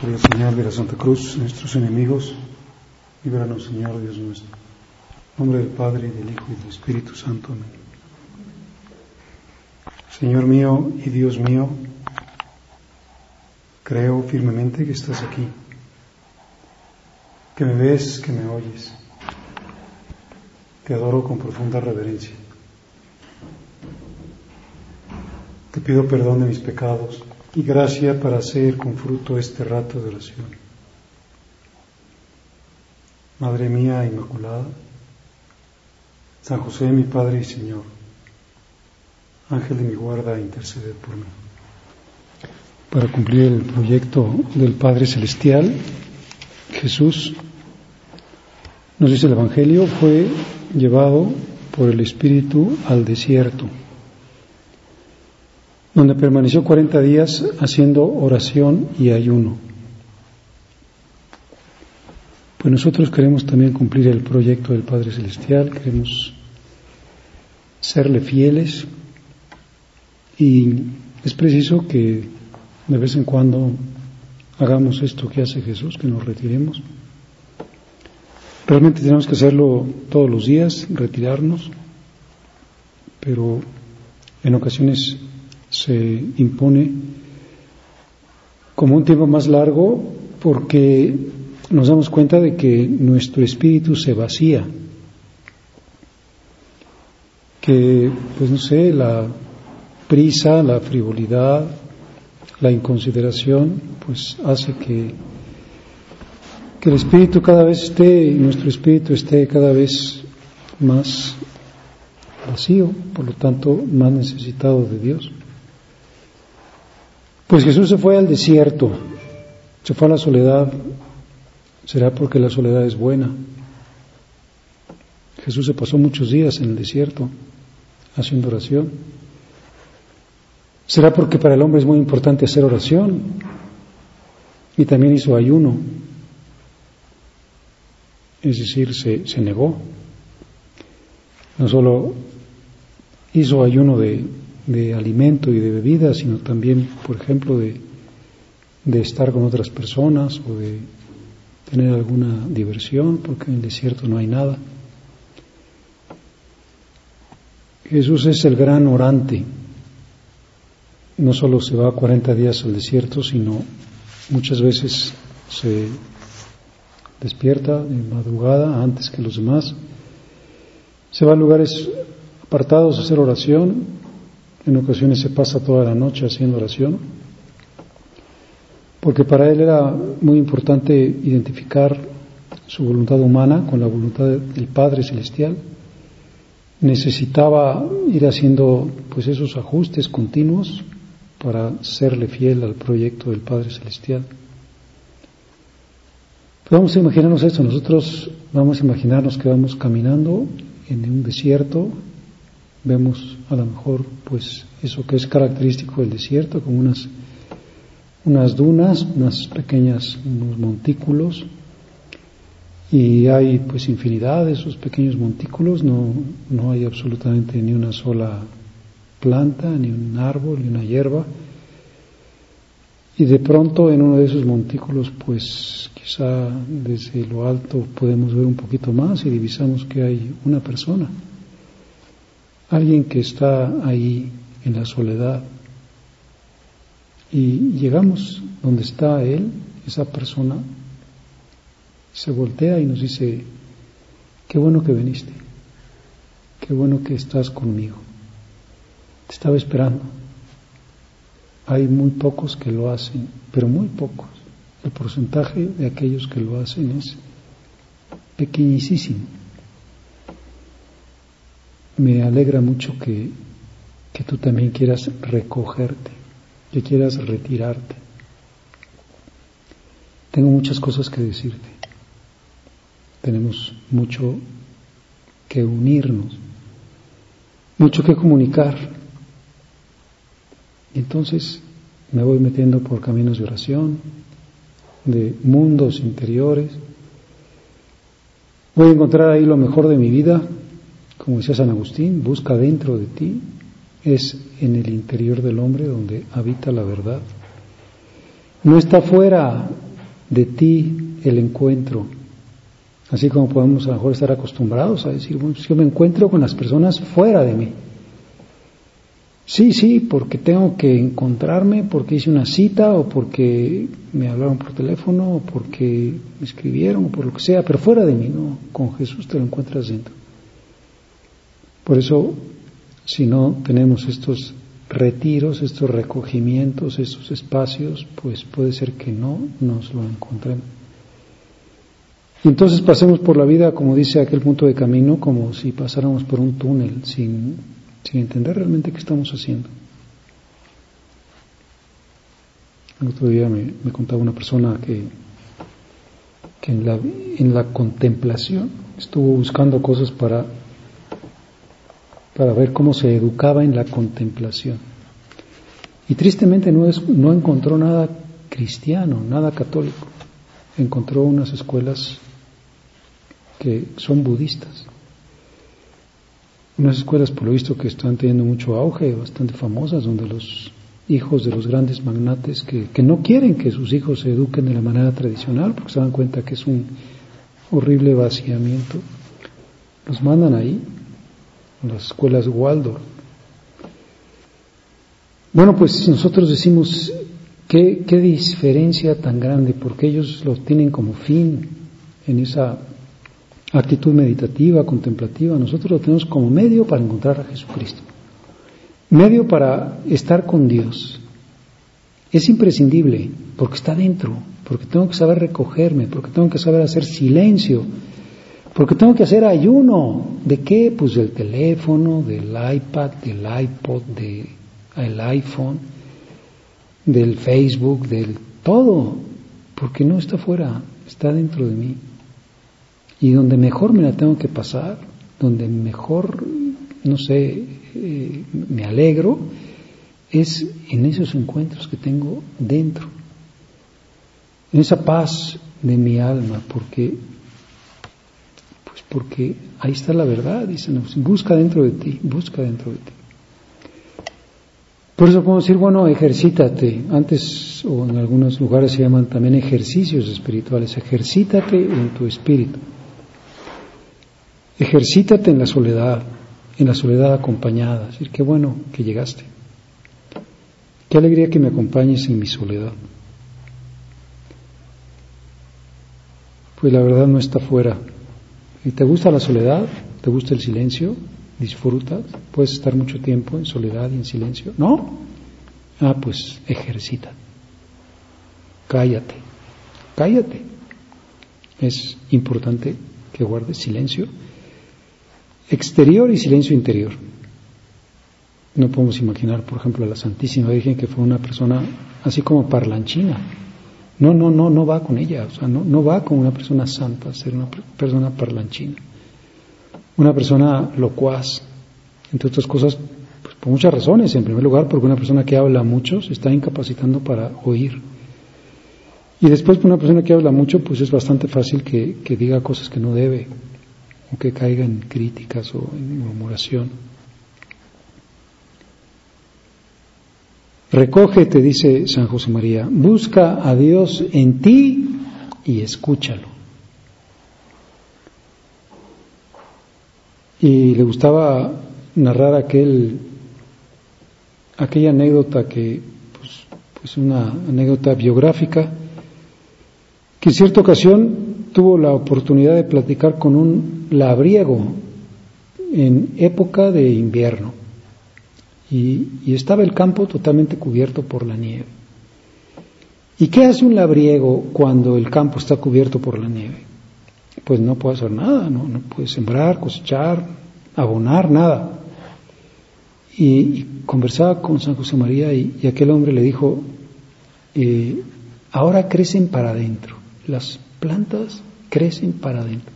por la señal de la Santa Cruz, nuestros enemigos, líbranos, Señor Dios nuestro. En nombre del Padre, y del Hijo, y del Espíritu Santo. Amén. Señor mío y Dios mío, creo firmemente que estás aquí, que me ves, que me oyes. Te adoro con profunda reverencia. Te pido perdón de mis pecados y gracia para hacer con fruto este rato de oración. Madre mía Inmaculada, San José, mi Padre y Señor, Ángel de mi guarda, intercede por mí. Para cumplir el proyecto del Padre Celestial, Jesús, nos dice el Evangelio, fue llevado por el Espíritu al desierto, donde permaneció 40 días haciendo oración y ayuno. Pues nosotros queremos también cumplir el proyecto del Padre Celestial, queremos serle fieles, y es preciso que de vez en cuando hagamos esto que hace Jesús, que nos retiremos. Realmente tenemos que hacerlo todos los días, retirarnos, pero en ocasiones se impone como un tiempo más largo porque nos damos cuenta de que nuestro espíritu se vacía, que, pues no sé, la prisa, la frivolidad, la inconsideración, pues hace que el espíritu cada vez esté, nuestro espíritu esté cada vez más vacío, por lo tanto más necesitado de Dios. Pues Jesús se fue al desierto, se fue a la soledad. ¿Será porque la soledad es buena? Jesús se pasó muchos días en el desierto haciendo oración. ¿Será porque para el hombre es muy importante hacer oración? Y también hizo ayuno. Es decir, se negó. No solo hizo ayuno de alimento y de bebida, sino también, por ejemplo, de estar con otras personas o de tener alguna diversión, porque en el desierto no hay nada. Jesús es el gran orante. No solo se va 40 días al desierto, sino muchas veces se despierta de madrugada antes que los demás, se va a lugares apartados a hacer oración, en ocasiones se pasa toda la noche haciendo oración, porque para él era muy importante identificar su voluntad humana con la voluntad del Padre Celestial. Necesitaba ir haciendo pues esos ajustes continuos para serle fiel al proyecto del Padre Celestial. Pero vamos a imaginarnos esto, nosotros vamos a imaginarnos que vamos caminando en un desierto, vemos a lo mejor pues eso que es característico del desierto, como unas dunas, unos montículos, y hay pues infinidad de esos pequeños montículos, no hay absolutamente ni una sola planta, ni un árbol, ni una hierba, y de pronto en uno de esos montículos pues quizá desde lo alto podemos ver un poquito más y divisamos que hay una persona, alguien que está ahí en la soledad, y llegamos donde está él, esa persona, se voltea y nos dice: qué bueno que viniste, qué bueno que estás conmigo, te estaba esperando. Hay muy pocos que lo hacen, pero muy pocos. El porcentaje de aquellos que lo hacen es pequeñísimo. Me alegra mucho que tú también quieras recogerte, que quieras retirarte. Tengo muchas cosas que decirte. Tenemos mucho que unirnos, mucho que comunicar. Y entonces me voy metiendo por caminos de oración, de mundos interiores. Voy a encontrar ahí lo mejor de mi vida, como decía San Agustín, busca dentro de ti, es en el interior del hombre donde habita la verdad. No está fuera, de ti el encuentro. Así como podemos a lo mejor estar acostumbrados a decir, bueno, yo me encuentro con las personas fuera de mí. Sí, porque tengo que encontrarme, porque hice una cita, o porque me hablaron por teléfono, o porque me escribieron, o por lo que sea, pero fuera de mí, no, con Jesús te lo encuentras dentro. Por eso, si no tenemos estos retiros, estos recogimientos, estos espacios, pues puede ser que no nos lo encontremos. Y entonces pasemos por la vida, como dice aquel punto de camino, como si pasáramos por un túnel, sin entender realmente qué estamos haciendo. El otro día me contaba una persona que en la contemplación estuvo buscando cosas para ver cómo se educaba en la contemplación. Y tristemente no encontró nada cristiano, nada católico. Encontró unas escuelas que son budistas. Unas escuelas, por lo visto, que están teniendo mucho auge, bastante famosas, donde los hijos de los grandes magnates que no quieren que sus hijos se eduquen de la manera tradicional, porque se dan cuenta que es un horrible vaciamiento, los mandan ahí, a las escuelas Waldorf. Bueno, pues nosotros decimos, ¿qué diferencia tan grande? Porque ellos lo tienen como fin en esa actitud meditativa, contemplativa. Nosotros lo tenemos como medio para encontrar a Jesucristo, medio para estar con Dios. Es imprescindible porque está dentro, porque tengo que saber recogerme, porque tengo que saber hacer silencio, porque tengo que hacer ayuno. ¿De qué? Pues del teléfono, del iPad, del iPod, del iPhone, del Facebook, del todo, porque no está fuera, está dentro de mí. Y donde mejor me la tengo que pasar, donde mejor, me alegro, es en esos encuentros que tengo dentro, en esa paz de mi alma, porque ahí está la verdad, dicen, busca dentro de ti, busca dentro de ti. Por eso podemos decir, bueno, ejercítate. Antes, o en algunos lugares se llaman también ejercicios espirituales. Ejercítate en tu espíritu. Ejercítate en la soledad acompañada. Es decir, qué bueno que llegaste. Qué alegría que me acompañes en mi soledad. Pues la verdad no está fuera. ¿Y te gusta la soledad? ¿Te gusta el silencio? ¿Disfrutas? ¿Puedes estar mucho tiempo en soledad y en silencio? ¿No? Pues ejercita. Cállate. Es importante que guardes silencio exterior y silencio interior. No podemos imaginar, por ejemplo, a la Santísima Virgen, que fue una persona así como parlanchina. No va con ella, o sea, no va con una persona santa, ser una persona parlanchina. Una persona locuaz, entre otras cosas, pues por muchas razones. En primer lugar, porque una persona que habla mucho se está incapacitando para oír. Y después, por una persona que habla mucho, pues es bastante fácil que diga cosas que no debe, o que caiga en críticas o en murmuración. Recógete, dice San José María, busca a Dios en ti y escúchalo. Y le gustaba narrar aquella anécdota que, pues una anécdota biográfica, que en cierta ocasión tuvo la oportunidad de platicar con un labriego en época de invierno. Y estaba el campo totalmente cubierto por la nieve. ¿Y qué hace un labriego cuando el campo está cubierto por la nieve? Pues no puede hacer nada, no puede sembrar, cosechar, abonar, nada. Y conversaba con San José María y aquel hombre le dijo, ahora crecen para adentro, las plantas crecen para adentro.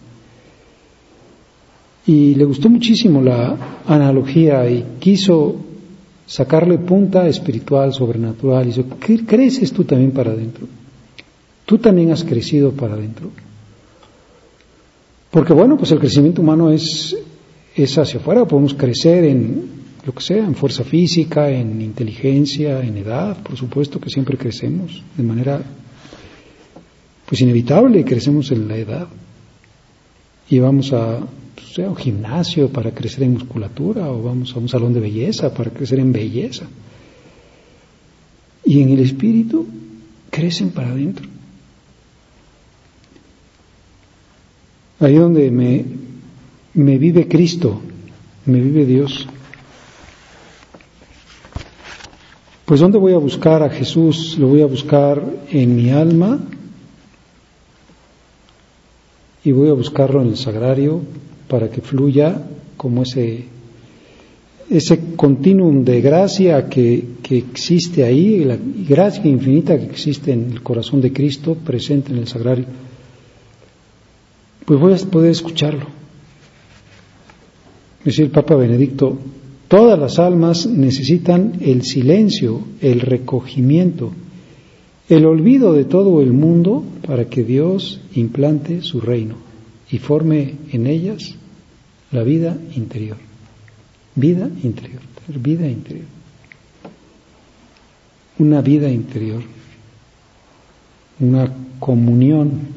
Y le gustó muchísimo la analogía y quiso sacarle punta espiritual, sobrenatural, y dice, creces tú también para adentro. Tú también has crecido para adentro. Porque bueno, pues el crecimiento humano es hacia afuera. Podemos crecer en lo que sea, en fuerza física, en inteligencia, en edad, por supuesto que siempre crecemos de manera pues inevitable, crecemos en la edad y vamos a un gimnasio para crecer en musculatura, o vamos a un salón de belleza para crecer en belleza. Y en el espíritu crecen para adentro. Ahí donde me vive Cristo, me vive Dios. Pues ¿dónde voy a buscar a Jesús? Lo voy a buscar en mi alma y voy a buscarlo en el sagrario para que fluya como ese continuum de gracia que existe ahí, la gracia infinita que existe en el corazón de Cristo presente en el sagrario. Pues voy a poder escucharlo. Decía el Papa Benedicto, todas las almas necesitan el silencio, el recogimiento, el olvido de todo el mundo para que Dios implante su reino y forme en ellas la vida interior. Vida interior, vida interior. Una vida interior, una comunión.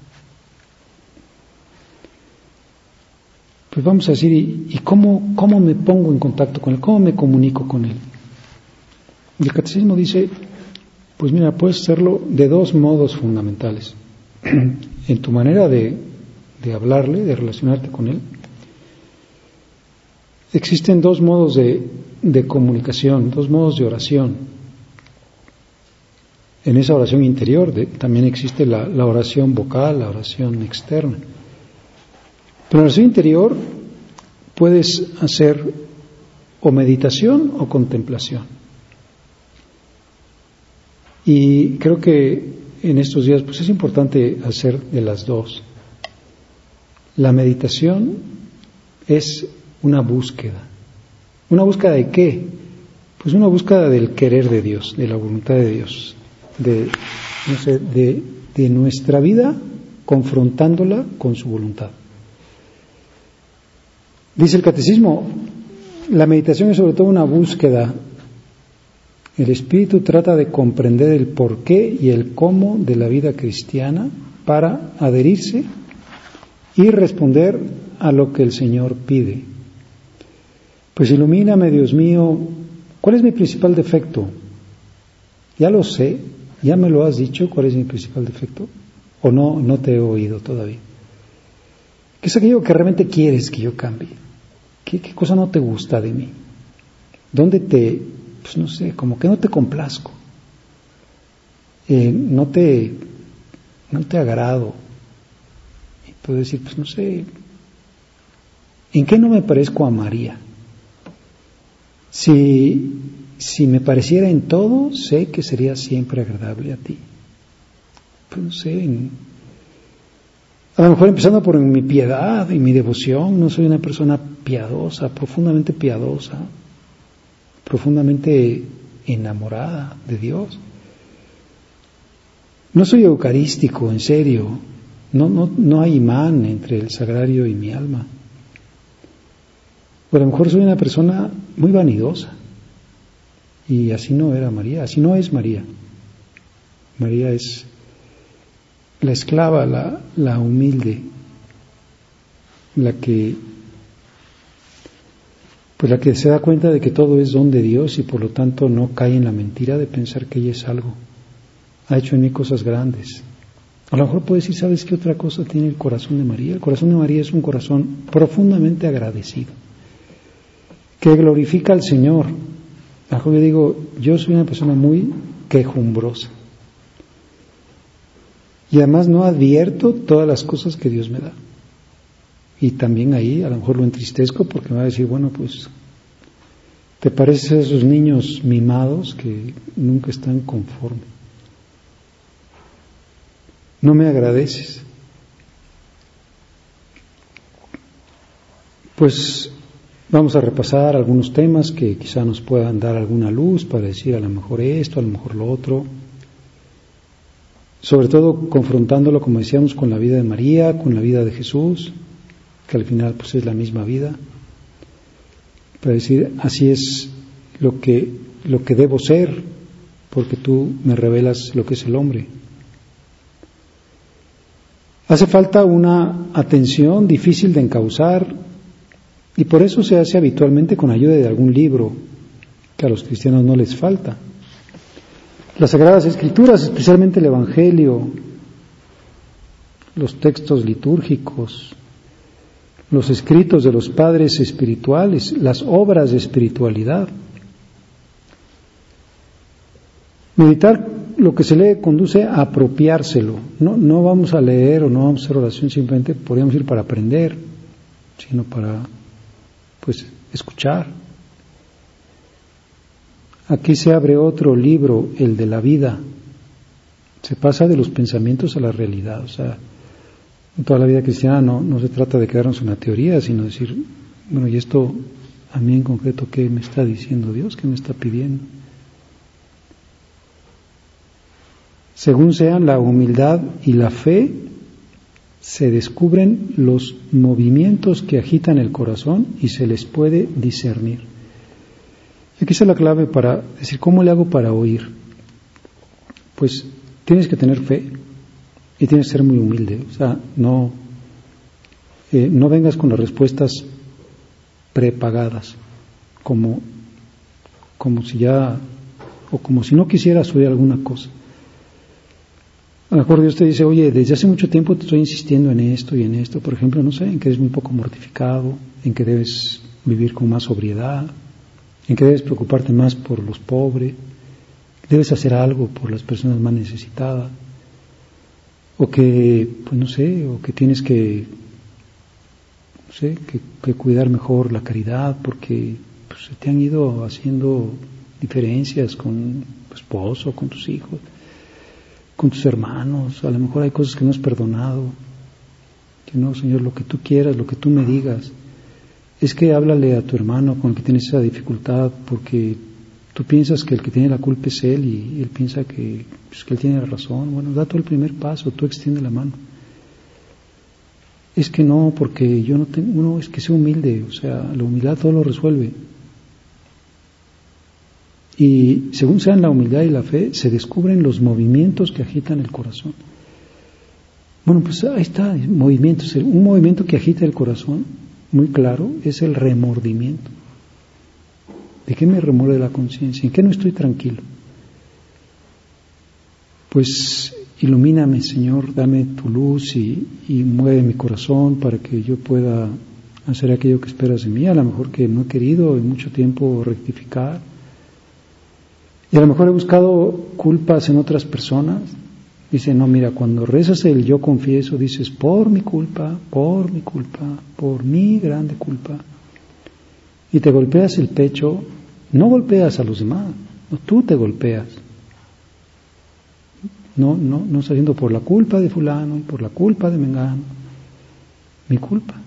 Pues vamos a decir, ¿y cómo me pongo en contacto con Él? ¿Cómo me comunico con Él? Y el Catecismo dice, pues mira, puedes hacerlo de dos modos fundamentales. En tu manera de hablarle, de relacionarte con Él. Existen dos modos de comunicación, dos modos de oración. En esa oración interior también existe la oración vocal, la oración externa. Pero en la oración interior puedes hacer o meditación o contemplación. Y creo que en estos días pues es importante hacer de las dos. La meditación es una búsqueda. ¿Una búsqueda de qué? Pues una búsqueda del querer de Dios, de la voluntad de Dios, de nuestra vida confrontándola con su voluntad. Dice el Catecismo, la meditación es sobre todo una búsqueda. El espíritu trata de comprender el porqué y el cómo de la vida cristiana para adherirse y responder a lo que el Señor pide. Pues ilumíname, Dios mío, ¿cuál es mi principal defecto? Ya lo sé, ya me lo has dicho, ¿cuál es mi principal defecto? ¿O no te he oído todavía? ¿Qué es aquello que realmente quieres que yo cambie? ¿Qué cosa no te gusta de mí? ¿Dónde pues no sé, como que no te complazco? No te agrado. Y puedo decir, pues no sé, ¿en qué no me parezco a María? Si me pareciera en todo, sé que sería siempre agradable a ti. Pues no sé, a lo mejor empezando por mi piedad y mi devoción, no soy una persona piadosa, profundamente enamorada de Dios. No soy eucarístico, en serio. No hay imán entre el sagrario y mi alma. O a lo mejor soy una persona muy vanidosa. Y así no era María, así no es María. María es la esclava, la humilde, la que se da cuenta de que todo es don de Dios y por lo tanto no cae en la mentira de pensar que ella es algo. Ha hecho en mí cosas grandes. A lo mejor puedes decir, ¿sabes qué otra cosa tiene el corazón de María? El corazón de María es un corazón profundamente agradecido, que glorifica al Señor. A lo mejor yo digo, yo soy una persona muy quejumbrosa. Y además no advierto todas las cosas que Dios me da. Y también ahí a lo mejor lo entristezco porque me va a decir, bueno, pues te pareces a esos niños mimados que nunca están conformes. No me agradeces. Pues vamos a repasar algunos temas que quizá nos puedan dar alguna luz para decir a lo mejor esto, a lo mejor lo otro. Sobre todo confrontándolo, como decíamos, con la vida de María, con la vida de Jesús, que al final pues es la misma vida, para decir, así es lo que debo ser, porque tú me revelas lo que es el hombre. Hace falta una atención difícil de encauzar y por eso se hace habitualmente con ayuda de algún libro que a los cristianos no les falta. Las Sagradas Escrituras, especialmente el Evangelio, los textos litúrgicos, los escritos de los padres espirituales, las obras de espiritualidad. Meditar lo que se lee conduce a apropiárselo. No vamos a leer o no vamos a hacer oración simplemente, podríamos ir para aprender, sino para, escuchar. Aquí se abre otro libro, el de la vida. Se pasa de los pensamientos a la realidad. O sea, en toda la vida cristiana no se trata de quedarnos en una teoría, sino decir, bueno, ¿y esto a mí en concreto qué me está diciendo Dios? ¿Qué me está pidiendo? Según sean la humildad y la fe, se descubren los movimientos que agitan el corazón y se les puede discernir. Y aquí está la clave para decir, ¿cómo le hago para oír? Pues tienes que tener fe y tienes que ser muy humilde. O sea, no vengas con las respuestas prepagadas, como si ya, o como si no quisieras oír alguna cosa. A lo mejor Dios te dice, oye, desde hace mucho tiempo te estoy insistiendo en esto y en esto, por ejemplo, no sé, en que eres muy poco mortificado, en que debes vivir con más sobriedad, en que debes preocuparte más por los pobres, que debes hacer algo por las personas más necesitadas, o que, o que tienes que cuidar mejor la caridad, porque se te han ido haciendo diferencias con tu esposo, con tus hijos, con tus hermanos. A lo mejor hay cosas que no has perdonado. Que no, Señor, lo que tú quieras, lo que tú me digas. Es que háblale a tu hermano con el que tienes esa dificultad, porque tú piensas que el que tiene la culpa es él y él piensa que él tiene la razón. Bueno, da tú el primer paso, tú extiende la mano. Es que no, porque yo no tengo, uno es que sea humilde, o sea, la humildad todo lo resuelve. Y según sean la humildad y la fe, se descubren los movimientos que agitan el corazón. Bueno, pues ahí está, movimientos. Un movimiento que agita el corazón, muy claro, es el remordimiento. ¿De qué me remuerde la conciencia? ¿En qué no estoy tranquilo? Pues ilumíname, Señor, dame tu luz y mueve mi corazón para que yo pueda hacer aquello que esperas de mí. A lo mejor que no he querido en mucho tiempo rectificar. Y a lo mejor he buscado culpas en otras personas. Dice, no, mira, cuando rezas el yo confieso, dices, por mi culpa, por mi grande culpa. Y te golpeas el pecho, no golpeas a los demás, no, tú te golpeas. No estás haciendo por la culpa de fulano, por la culpa de mengano, mi culpa.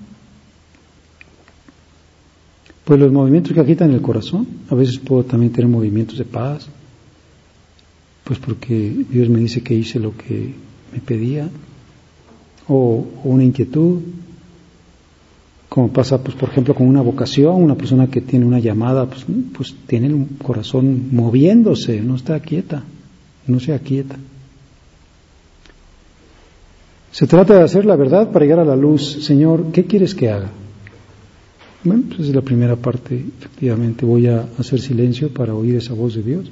Pues los movimientos que agitan el corazón, a veces puedo también tener movimientos de paz, pues porque Dios me dice que hice lo que me pedía, o una inquietud, como pasa, pues por ejemplo, con una vocación, una persona que tiene una llamada, pues tiene el corazón moviéndose, no está quieta, no se aquieta. Se trata de hacer la verdad para llegar a la luz. Señor, ¿qué quieres que haga? Bueno, pues es la primera parte, efectivamente, voy a hacer silencio para oír esa voz de Dios.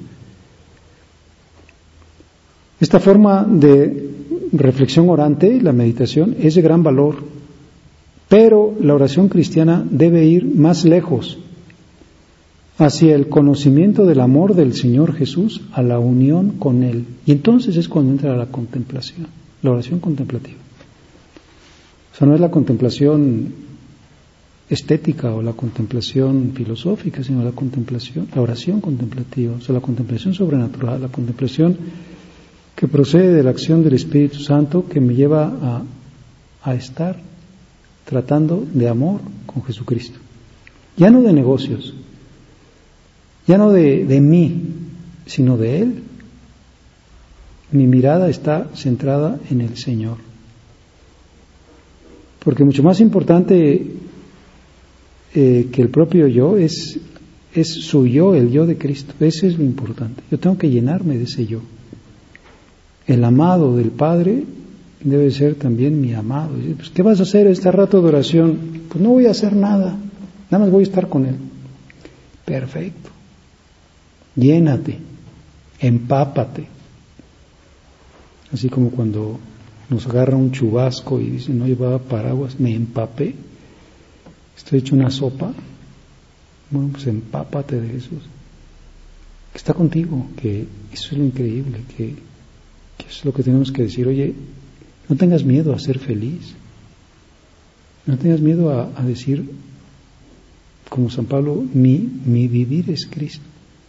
Esta forma de reflexión orante, la meditación, es de gran valor, pero la oración cristiana debe ir más lejos, hacia el conocimiento del amor del Señor Jesús, a la unión con Él. Y entonces es cuando entra la contemplación, la oración contemplativa. O sea, no es la contemplación estética o la contemplación filosófica, sino la oración contemplativa, o sea, la contemplación sobrenatural, la contemplación que procede de la acción del Espíritu Santo que me lleva a estar tratando de amor con Jesucristo. Ya no de negocios, ya no de mí, sino de Él. Mi mirada está centrada en el Señor. Porque mucho más importante que el propio yo es su yo, el yo de Cristo. Ese es lo importante. Yo tengo que llenarme de ese yo. El amado del Padre debe ser también mi amado. Y dice, pues, ¿qué vas a hacer este rato de oración? Pues no voy a hacer nada, nada más voy a estar con Él. Perfecto. Llénate, empápate. Así como cuando nos agarra un chubasco y dice, no llevaba paraguas, me empapé, estoy hecho una sopa. Bueno, pues empápate de Jesús, que está contigo, que eso es lo increíble, que es lo que tenemos que decir. Oye, no tengas miedo a ser feliz, no tengas miedo a decir, como San Pablo, mi vivir es Cristo.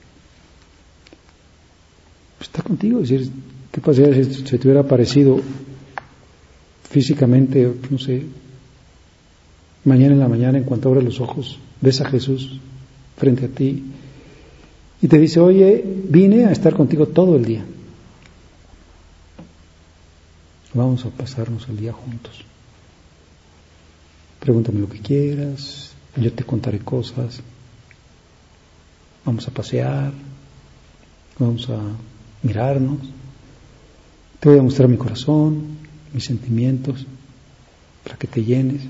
Pues está contigo. Es decir, ¿qué pasaría si se te hubiera aparecido físicamente, no sé, mañana en la mañana, en cuanto abres los ojos, ves a Jesús frente a ti y te dice, oye, vine a estar contigo todo el día, vamos a pasarnos el día juntos, pregúntame lo que quieras, yo te contaré cosas, vamos a pasear, vamos a mirarnos, te voy a mostrar mi corazón, mis sentimientos, para que te llenes.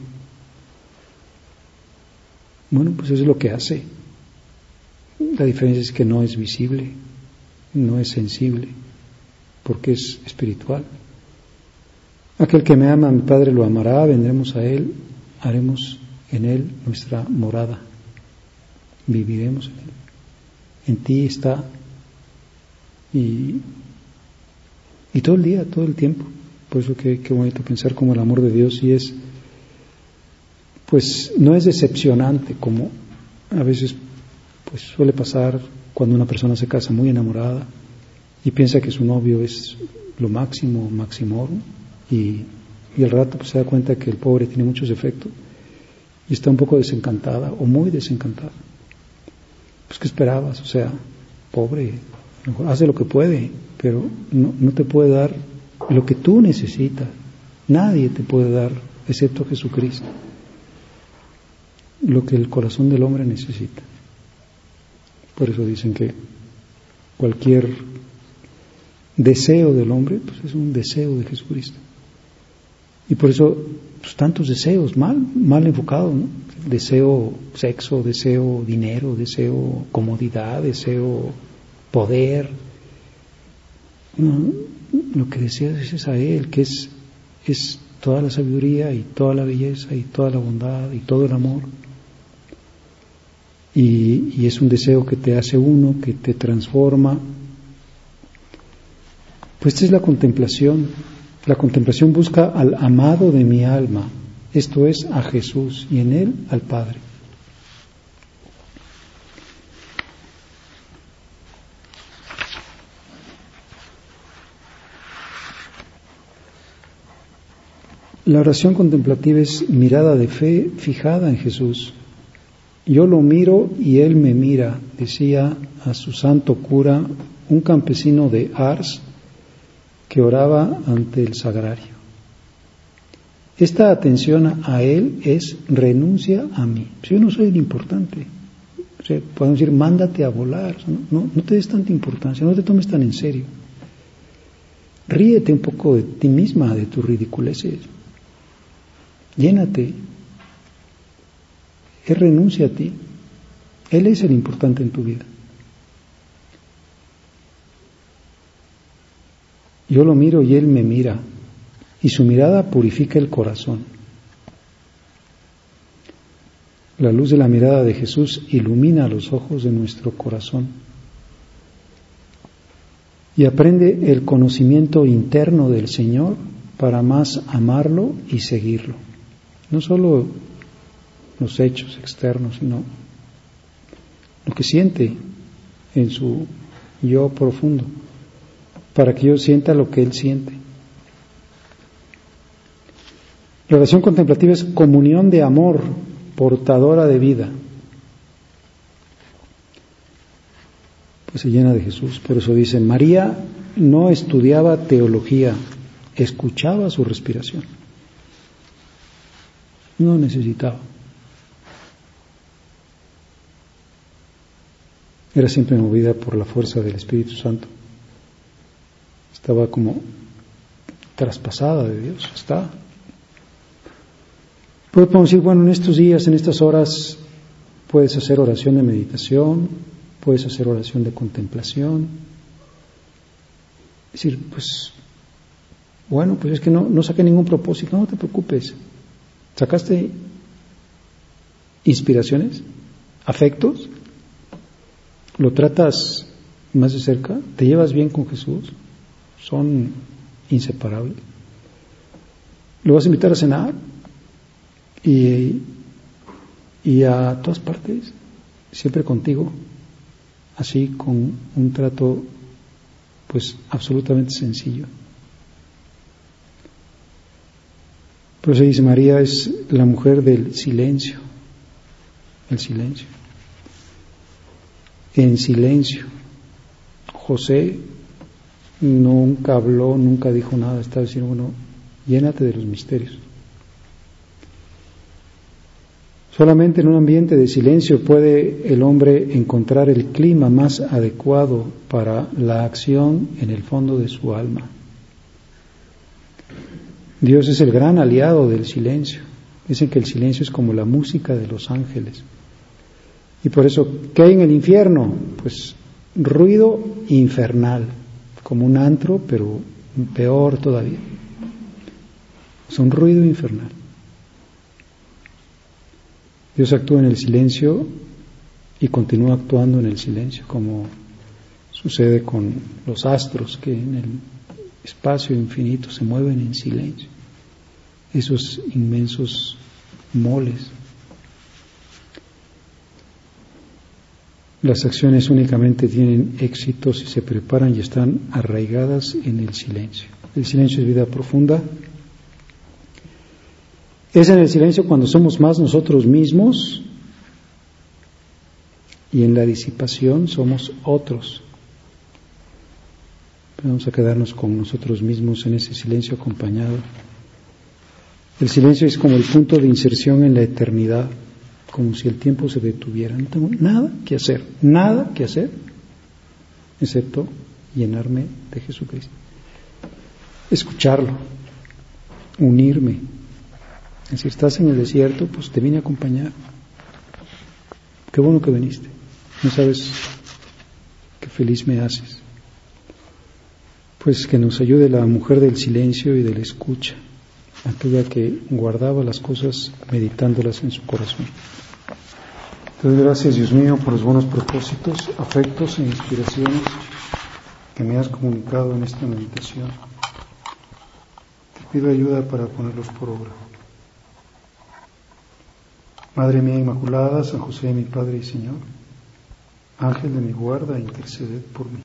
Bueno, pues eso es lo que hace. La diferencia es que no es visible, no es sensible, porque es espiritual. Aquel que me ama, mi Padre lo amará, vendremos a Él, haremos en Él nuestra morada, viviremos en Él. En ti está, y todo el día, todo el tiempo. Por eso qué bonito pensar como el amor de Dios sí es, pues no es decepcionante como a veces pues suele pasar cuando una persona se casa muy enamorada y piensa que su novio es lo máximo, maximorum, y al rato pues se da cuenta que el pobre tiene muchos defectos y está un poco desencantada o muy desencantada. Pues ¿qué esperabas? O sea, pobre, hace lo que puede, pero no te puede dar lo que tú necesitas. Nadie te puede dar, excepto Jesucristo, lo que el corazón del hombre necesita. Por eso dicen que cualquier deseo del hombre pues es un deseo de Jesucristo. Y por eso pues, tantos deseos mal enfocados, ¿no? Deseo sexo, deseo dinero, deseo comodidad, deseo poder. No, lo que deseas es a Él, que es toda la sabiduría y toda la belleza y toda la bondad y todo el amor. Y es un deseo que te hace uno, que te transforma. Pues esta es la contemplación. La contemplación busca al amado de mi alma, esto es a Jesús, y en Él al Padre. La oración contemplativa es mirada de fe fijada en Jesús. Yo lo miro y Él me mira, decía a su santo cura un campesino de Ars que oraba ante el sagrario. Esta atención a Él es renuncia a mí. Si yo no soy el importante, o sea, podemos decir, mándate a volar, no te des tanta importancia, no te tomes tan en serio. Ríete un poco de ti misma, de tus ridiculeces. Llénate. Él renuncia a ti. Él es el importante en tu vida. Yo lo miro y Él me mira, y su mirada purifica el corazón. La luz de la mirada de Jesús ilumina los ojos de nuestro corazón y aprende el conocimiento interno del Señor para más amarlo y seguirlo. No solo los hechos externos, sino lo que siente en su yo profundo, para que yo sienta lo que Él siente. La oración contemplativa es comunión de amor, portadora de vida. Pues se llena de Jesús. Por eso dice, María no estudiaba teología, escuchaba su respiración. No necesitaba. Era siempre movida por la fuerza del Espíritu Santo. Estaba como traspasada de Dios, está. Podemos decir, bueno, en estos días, en estas horas, puedes hacer oración de meditación, puedes hacer oración de contemplación. Es decir, pues, bueno, pues es que no saqué ningún propósito, no te preocupes. ¿Sacaste inspiraciones? ¿Afectos? ¿Lo tratas más de cerca? ¿Te llevas bien con Jesús? ¿Son inseparables? ¿Lo vas a invitar a cenar? Y a todas partes, siempre contigo, así con un trato pues absolutamente sencillo. Por eso dice, María es la mujer del silencio, el silencio. En silencio. José nunca habló, nunca dijo nada, estaba diciendo, bueno, llénate de los misterios. Solamente en un ambiente de silencio puede el hombre encontrar el clima más adecuado para la acción en el fondo de su alma. Dios es el gran aliado del silencio. Dicen que el silencio es como la música de los ángeles. Y por eso, ¿qué hay en el infierno? Pues ruido infernal, como un antro, pero peor todavía. Es un ruido infernal. Dios actúa en el silencio y continúa actuando en el silencio, como sucede con los astros que en el espacio infinito se mueven en silencio. Esos inmensos moles. Las acciones únicamente tienen éxito si se preparan y están arraigadas en el silencio. El silencio es vida profunda. Es en el silencio cuando somos más nosotros mismos y en la disipación somos otros. Vamos a quedarnos con nosotros mismos en ese silencio acompañado. El silencio es como el punto de inserción en la eternidad, como si el tiempo se detuviera. No tengo nada que hacer, excepto llenarme de Jesucristo. Escucharlo, unirme. Si estás en el desierto, pues te vine a acompañar. Qué bueno que viniste. No sabes qué feliz me haces. Pues que nos ayude la mujer del silencio y de la escucha, aquella que guardaba las cosas meditándolas en su corazón. Te doy gracias, Dios mío, por los buenos propósitos, afectos e inspiraciones que me has comunicado en esta meditación. Te pido ayuda para ponerlos por obra. Madre mía Inmaculada, San José, mi Padre y Señor, Ángel de mi guarda, interceded por mí.